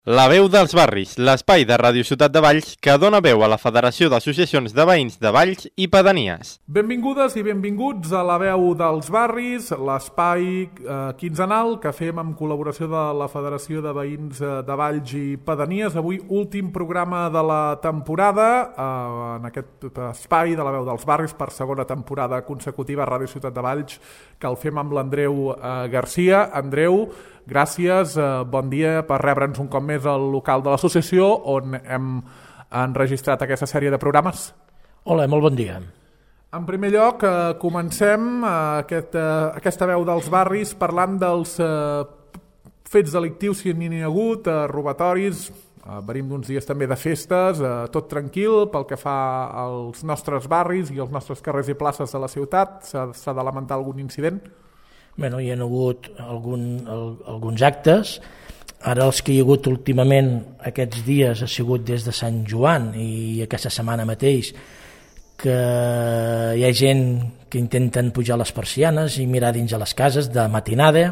La veu dels barris, l'espai de Ràdio Ciutat de Valls que dona veu a la Federació d'Associacions de Veïns de Valls i Pedanies. Benvingudes i benvinguts a la veu dels barris, l'espai quinzenal que fem amb col·laboració de la Federació de Veïns de Valls i Pedanies. Avui últim programa de la temporada, en aquest espai de la veu dels barris per segona temporada consecutiva a Ràdio Ciutat de Valls, que el fem amb l'Andreu Garcia. Andreu, gràcies, bon dia per rebre'ns un cop més al local de l'associació on hem enregistrat aquesta sèrie de programes. Hola, molt bon dia. En primer lloc, comencem aquesta veu dels barris parlant dels fets delictius si n'hi ha hagut, robatoris. Venim d'uns dies també de festes, tot tranquil pel que fa als nostres barris i als nostres carrers i places de la ciutat. S'ha de lamentar algun incident? Hi ha hagut alguns actes. Ara els que hi ha hagut últimament aquests dies ha sigut des de Sant Joan i aquesta setmana mateix que hi ha gent que intenten pujar les persianes i mirar dins a les cases de matinada.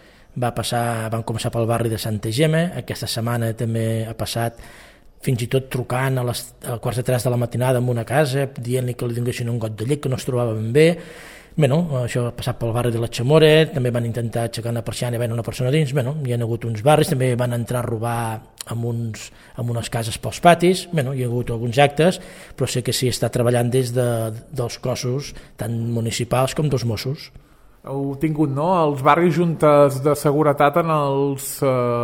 Van començar pel barri de Santa Gemma, aquesta setmana també ha passat fins i tot trucant a quarts de 3 de la matinada en una casa, dient-li que li donessin un got de llet, que no es trobava ben bé. Això ha passat pel barri de la Chamora, també van intentar aixecar una persiana i veure una persona dins. Hi ha hagut uns barris, també van entrar a robar en unes cases pels patis. Hi ha hagut alguns actes, però sé que s'hi està treballant des dels cossos tant municipals com dels Mossos. Heu tingut, els barris juntes de seguretat en els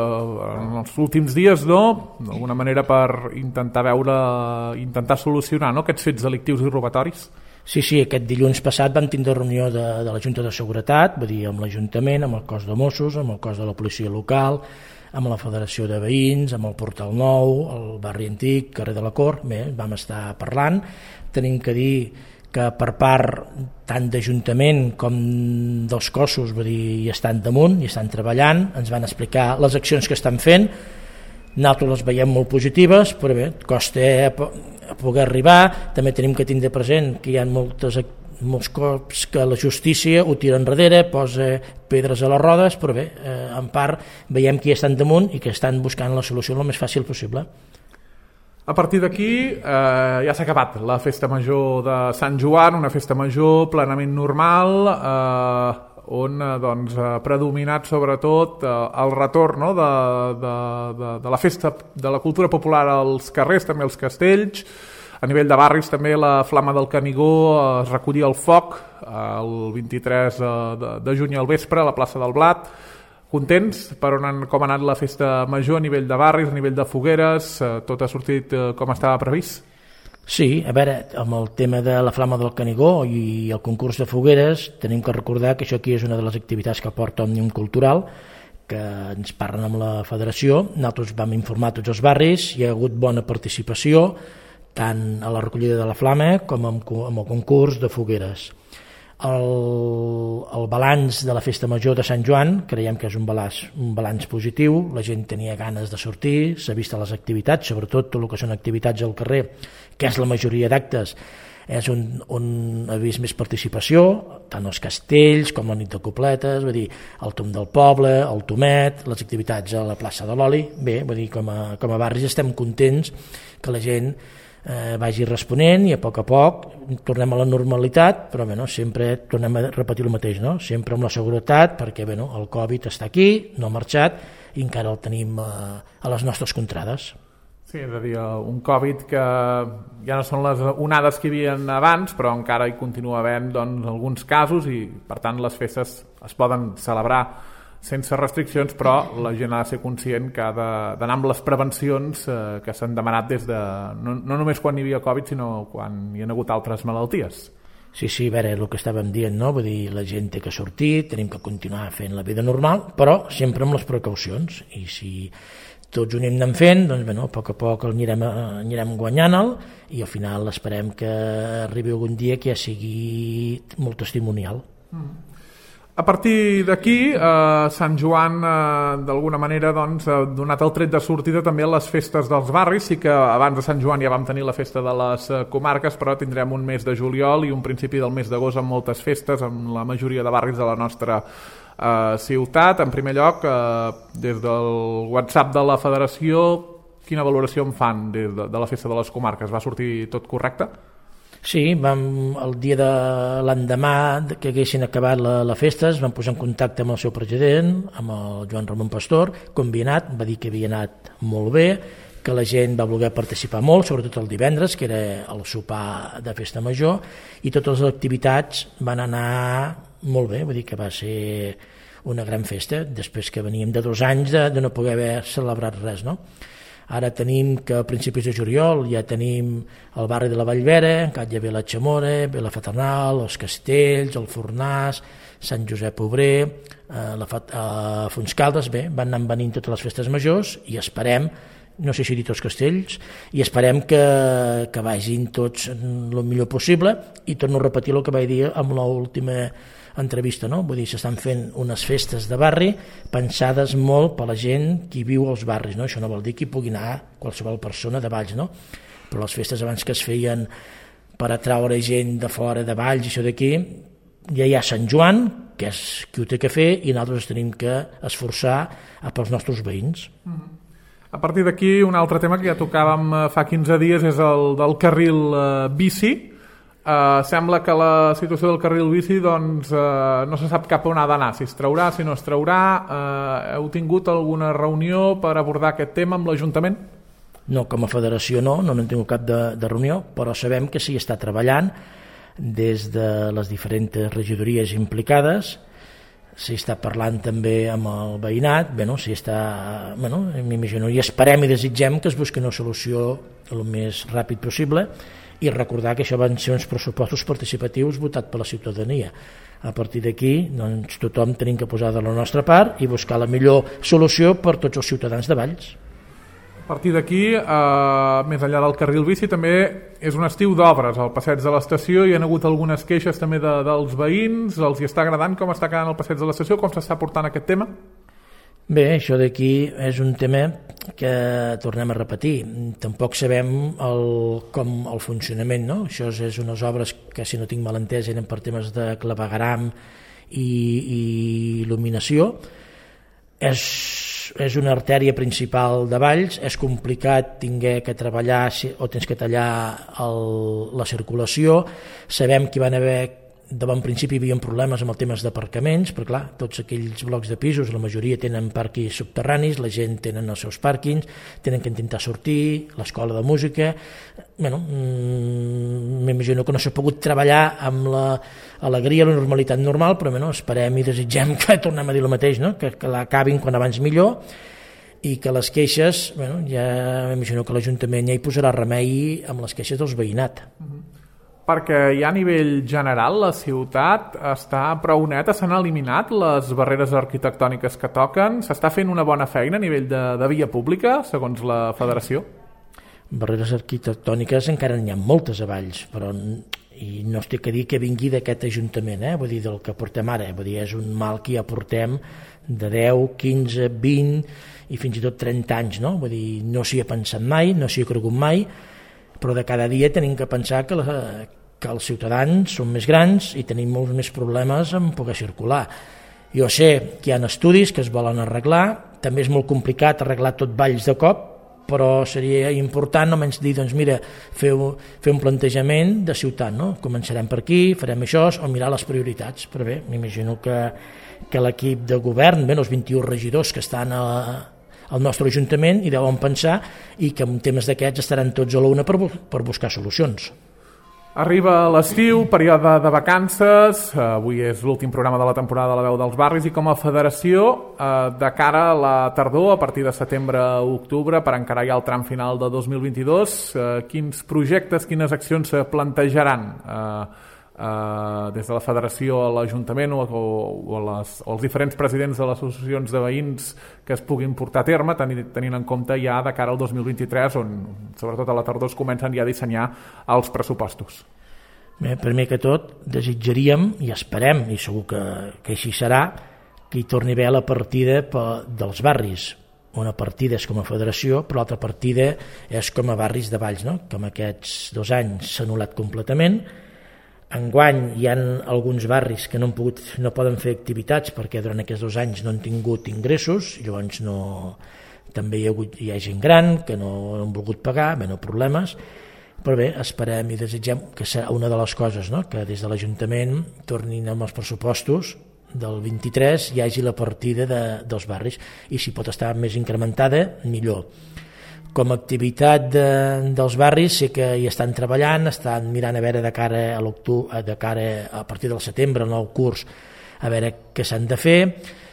últims dies, d'alguna manera per intentar solucionar aquests fets delictius i robatoris? Sí, aquest dilluns passat vam tindre reunió de la Junta de Seguretat, amb l'Ajuntament, amb el cos de Mossos, amb el cos de la policia local, amb la Federació de Veïns, amb el Portal Nou, el barri antic, carrer de la Cort. Vam estar parlant. Tenim que dir que per part tant d'Ajuntament com dels cossos hi estan damunt, hi estan treballant, ens van explicar les accions que estan fent. Nosaltres les veiem molt positives, però costa poder arribar. També tenim que tindre present que hi ha molts cops que la justícia ho tira enrere, posa pedres a les rodes, però en part veiem que hi estan damunt i que estan buscant la solució el més fàcil possible. A partir d'aquí ja s'ha acabat la festa major de Sant Joan, una festa major plenament normal, on ha predominat sobretot el retorn de la festa de la cultura popular als carrers, també als castells. A nivell de barris també la Flama del Canigó es recollia el foc el 23 de juny al vespre a la plaça del Blat. Contents per com ha anat la festa major a nivell de barris, a nivell de fogueres? Tot ha sortit com estava previst? Sí, amb el tema de la Flama del Canigó i el concurs de fogueres tenim que recordar que això aquí és una de les activitats que porta Òmnium Cultural, que ens parlen amb la federació. Nosaltres vam informar tots els barris, hi ha hagut bona participació tant a la recollida de la Flama com amb el concurs de fogueres. El balanç de la festa major de Sant Joan creiem que és un balanç positiu. La gent tenia ganes de sortir, s'ha vist a les activitats, sobretot tot el que són activitats al carrer, que és la majoria d'actes, és on ha vist més participació, tant els castells com la nit de copletes, el tom del poble, el tomet, les activitats a la plaça de l'Oli. Com a barris estem contents que la gent vagi responent i a poc tornem a la normalitat, però sempre tornem a repetir el mateix, sempre amb la seguretat, perquè el Covid està aquí, no ha marxat i encara el tenim a les nostres contrades. Sí, és a dir, un Covid que ja no són les onades que hi havia abans, però encara hi continua havent alguns casos i per tant les festes es poden celebrar sense restriccions, però la gent ha de ser conscient que ha d'anar amb les prevencions que s'han demanat des de no només quan hi havia Covid, sinó quan hi ha hagut altres malalties. Sí, el que estàvem dient, la gent té que sortir, tenim que continuar fent la vida normal, però sempre amb les precaucions, i si tots ho anem fent, a poc anirem guanyant-el i al final esperem que arribi algun dia que ja sigui molt testimonial. A partir d'aquí, Sant Joan d'alguna manera ha donat el tret de sortida també a les festes dels barris. Sí que abans de Sant Joan ja vam tenir la festa de les comarques, però tindrem un mes de juliol i un principi del mes d'agost amb moltes festes, amb la majoria de barris de la nostra ciutat. En primer lloc, des del WhatsApp de la Federació, quina valoració en fan de la Festa de les Comarques? Va sortir tot correcte? Sí, el dia de l'endemà que haguessin acabat la festa es van posar en contacte amb el seu president, amb el Joan Ramon Pastor, com havia anat, va dir que havia anat molt bé, que la gent va voler participar molt, sobretot el divendres, que era el sopar de Festa Major, i totes les activitats van anar molt bé, vull dir que va ser una gran festa, després que veníem de 2 anys de no poder haver celebrat res, no? Ara tenim que a principis de juliol ja tenim el barri de la Vallvera, encara ja ve la Chamora, ve la Fraternal, els Castells, el Fornàs, Sant Josep Obrer, Fontscaldes, bé, van anar venint totes les festes majors i esperem, no sé si dir tots castells, i esperem que vagin tots el millor possible, i torno a repetir el que vaig dir amb l'última entrevista, no? Vull dir, s'estan fent unes festes de barri pensades molt per la gent qui viu als barris, no? Això no vol dir que hi pugui anar qualsevol persona de Valls, no? Però les festes abans que es feien per atraure gent de fora de Valls i això d'aquí, ja hi ha Sant Joan, que és qui ho té que fer, i nosaltres tenim que esforçar pels nostres veïns. A partir d'aquí, un altre tema que ja tocàvem fa 15 dies és el del carril bici. Sembla que la situació del carril bici doncs, no se sap cap on ha d'anar, si es traurà, si no es traurà. Heu tingut alguna reunió per abordar aquest tema amb l'Ajuntament? No, com a federació no hem tingut cap de reunió, però sabem que s'hi està treballant des de les diferents regidories implicades. S'hi està parlant també amb el veïnat, m'imagino, i esperem i desitgem que es busqui una solució el més ràpid possible, i recordar que això van ser uns pressupostos participatius votats per la ciutadania. A partir d'aquí, doncs, tothom tenim que posar de la nostra part i buscar la millor solució per tots els ciutadans de Valls. A partir d'aquí, més enllà del carril bici, també és un estiu d'obres al passeig de l'estació. Hi ha hagut algunes queixes també dels veïns. Els hi està agradant com està quedant el passeig de l'estació? Com s'està portant aquest tema? Bé, això d'aquí és un tema que tornem a repetir. Tampoc sabem com el funcionament, no? Això és unes obres que, si no tinc mal entès, eren per temes de clavegueram i il·luminació. És una artèria principal de Valls, és complicat tinguer que treballar o tens que tallar la circulació. Sabem que van haver, de bon principi hi havia problemes amb els temes d'aparcaments, perquè clar, tots aquells blocs de pisos, la majoria tenen pàrquings subterranis, la gent tenen els seus pàrquings, tenen que intentar sortir, l'escola de música. M'imagino que no s'ha pogut treballar amb l'alegria, la normalitat normal, però esperem i desitgem que tornem a dir el mateix, no? Que l'acabin quan abans millor, i que les queixes, ja m'imagino que l'Ajuntament ja hi posarà remei amb les queixes dels veïnat. Perquè ja a nivell general la ciutat està prou neta, s'han eliminat les barreres arquitectòniques que toquen, s'està fent una bona feina a nivell de via pública, segons la Federació? Barreres arquitectòniques encara n'hi ha moltes a Valls, però i no estic a dir que vingui d'aquest Ajuntament, vull dir, del que portem ara, vull dir, és un mal que ja portem de 10, 15, 20 i fins i tot 30 anys, no? Vull dir, no s'hi ha pensat mai, no s'hi ha cregut mai, però de cada dia tenim que pensar que els ciutadans són més grans i tenim molts més problemes en poder circular. Jo sé que hi ha estudis que es volen arreglar, també és molt complicat arreglar tot Valls de cop, però seria important només dir, doncs mira, fer un plantejament de ciutat, no? Començarem per aquí, farem això, o mirar les prioritats. Però bé, m'imagino que l'equip de govern, els 21 regidors que estan al nostre Ajuntament, hi deuen pensar i que en temes d'aquests estaran tots a l'una per buscar solucions. Arriba l'estiu, període de vacances, avui és l'últim programa de la temporada de la Veu dels Barris, i com a federació, de cara a la tardor, a partir de setembre a octubre, per encarar ja el tram final de 2022, quins projectes, quines accions se plantejaran des de la federació a l'Ajuntament o als diferents presidents de les associacions de veïns que es puguin portar a terme, tenint en compte ja de cara al 2023, on sobretot a la tardor es comencen ja a dissenyar els pressupostos? Bé, primer que tot desitjaríem i esperem, i segur que així serà, que hi torni a haver la partida dels barris. Una partida és com a federació, però l'altra partida és com a barris de Valls, no? Que en aquests 2 anys s'ha anul·lat completament. Enguany hi ha alguns barris que no poden fer activitats perquè durant aquests 2 anys no han tingut ingressos, llavors també hi ha gent gran que no han volgut pagar, no problemes, però bé, esperem i desitgem que serà una de les coses, no? Que des de l'Ajuntament tornin amb els pressupostos del 23 hi hagi la partida dels barris, i si pot estar més incrementada, millor. Com a activitat dels barris sé que hi estan treballant, estan mirant a veure de cara a partir del setembre, el nou curs, a veure què s'han de fer.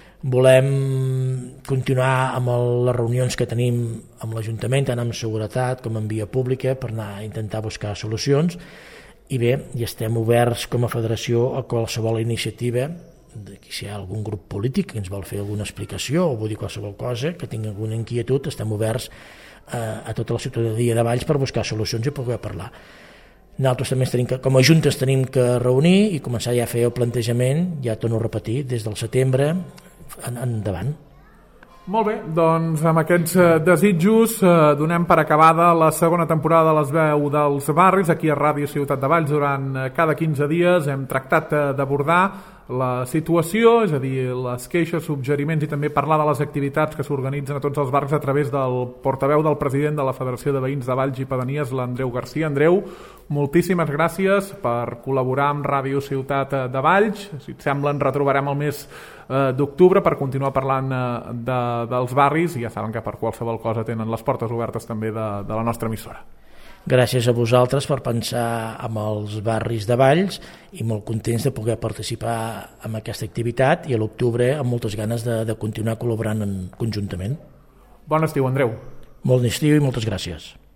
Volem continuar amb les reunions que tenim amb l'Ajuntament, tant amb seguretat com en via pública, per anar a intentar buscar solucions, i bé, i estem oberts com a federació a qualsevol iniciativa, si hi ha algun grup polític que ens vol fer alguna explicació o vol dir qualsevol cosa, que tingui alguna inquietud, estem oberts a tota la ciutadania de Valls per buscar solucions i poder parlar. Nosaltres també com a juntes tenim que reunir i començar ja a fer el plantejament, ja torno a repetir, des del setembre endavant. Molt bé, doncs amb aquests desitjos donem per acabada la segona temporada de Les Veus dels Barris aquí a Ràdio Ciutat de Valls. Durant cada 15 dies hem tractat d'abordar la situació, és a dir, les queixes, suggeriments i també parlar de les activitats que s'organitzen a tots els barris a través del portaveu del president de la Federació de Veïns de Valls i Pedanies, l'Andreu Garcia. Andreu, moltíssimes gràcies per col·laborar amb Ràdio Ciutat de Valls. Si et sembla, ens retrobarem el mes d'octubre per continuar parlant dels barris, i ja saben que per qualsevol cosa tenen les portes obertes també de la nostra emissora. Gràcies a vosaltres per pensar en els barris de Valls i molt contents de poder participar en aquesta activitat, i a l'octubre amb moltes ganes de continuar col·laborant conjuntament. Bon estiu, Andreu. Bon estiu i moltes gràcies.